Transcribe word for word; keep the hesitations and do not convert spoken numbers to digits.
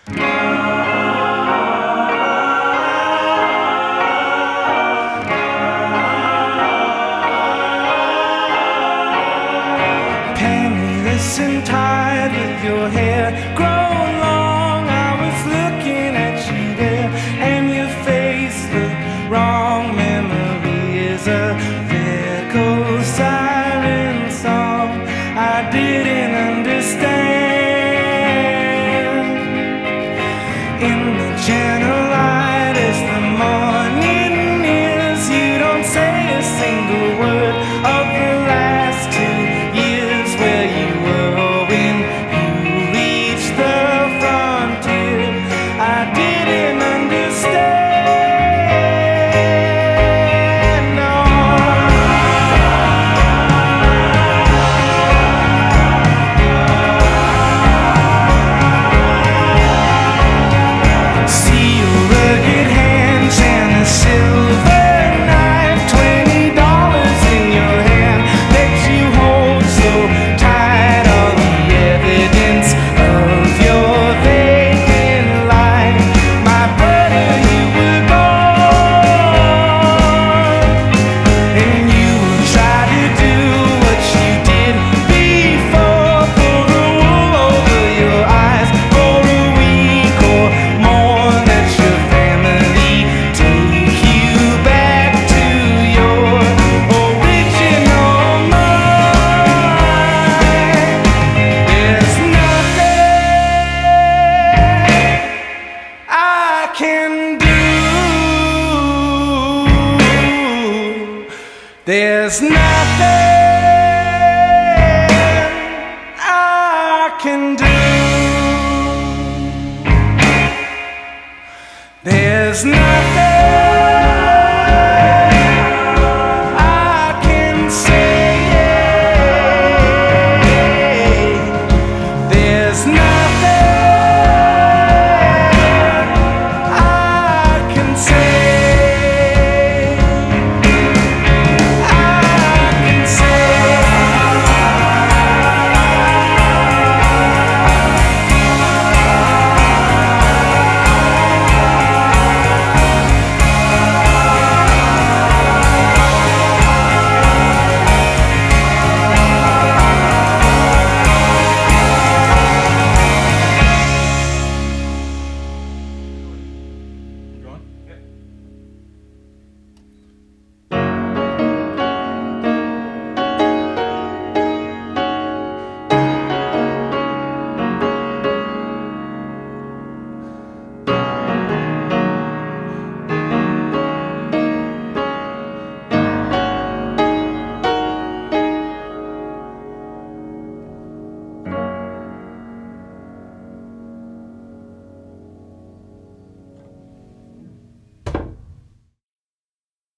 Penniless and tired with your hair grown long, I was looking at you there, and your face looked wrong. Memory is a fickle siren song I didn't understand. In the gentle light as the morning nears, you don't say a single word of the last two years where you were when you reached the frontier. I didn't understand, no. See your rugged hands and a silver knife, twenty dollars in your hand that you hold so tight, all the evidence of your vacant life. My brother, you were gone, and you tried to do what you did before, pull the wool over your eyes for a week or more. Let your family take you back to your original mind. There's nothing I can do. There's nothing I can do. There's nothing